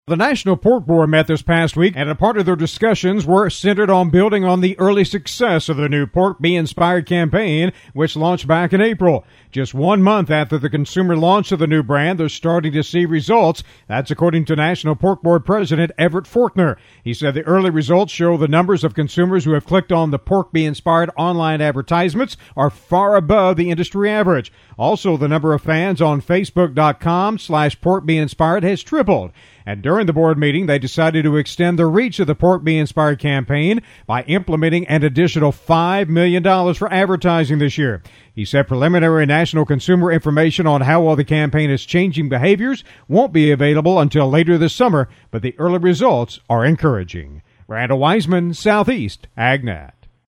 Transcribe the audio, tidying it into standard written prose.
The National Pork Board met this past week, and a part of their discussions were centered on building on the early success of the new Pork Be Inspired campaign, which launched back in April. Just 1 month after the consumer launch of the new brand, they're starting to see results. That's according to National Pork Board President Everett Forkner. He said the early results show the numbers of consumers who have clicked on the Pork Be Inspired online advertisements are far above the industry average. Also, the number of fans on Facebook.com/PorkBeInspired has tripled. And during the board meeting, they decided to extend the reach of the Pork Be Inspired campaign by implementing an additional $5 million for advertising this year. He said preliminary national consumer information on how well the campaign is changing behaviors won't be available until later this summer, but the early results are encouraging. Randall Wiseman, Southeast AgNet.